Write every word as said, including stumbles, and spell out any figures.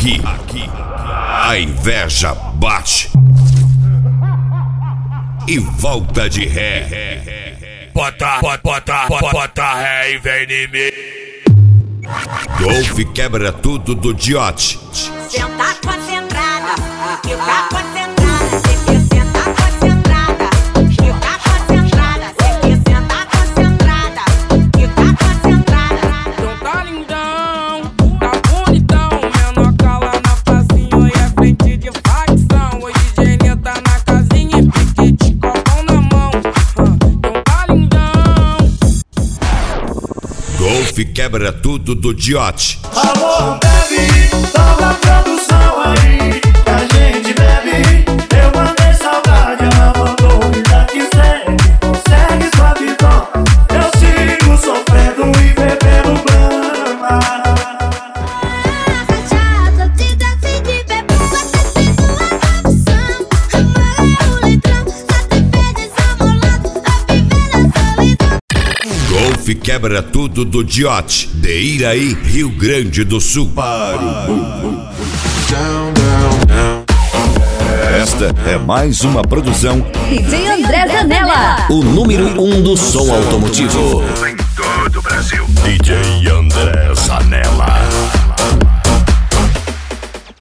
Aqui, aqui, a inveja bate e volta de ré. Bota, bota, bota, bota, bota ré e vem em mim. Golfe quebra tudo do Diote. Senta concentrada, fica concentrada. Cê quer sentar concentrada, fica concentrada. Cê quer sentar concentrada, fica concentrada. Então tá lindão, tá bonitão. Menor cala na pracinha e é frente de facção. Hoje D J Nê tá na casinha e piquete, copão na mão. Então tá lindão. Golfe quebra tudo do Diote. Alô, bebe, toca a produção aí, que a gente bebe. Eu mandei saudade, ela mandou me dar que segue. Consegue sua vitória, eu sigo sofrendo e bebendo brama. Fechada, te dá fim de beber, você tem sua opção. Amarra o litrão, só te pede desamolado, a viver a solidão. Golfe quebra tudo do Diote. De Iraí, Rio Grande do Sul. Esta é mais uma produção D J André Zanella, O número um do som automotivo Em todo o Brasil. D J André Zanella.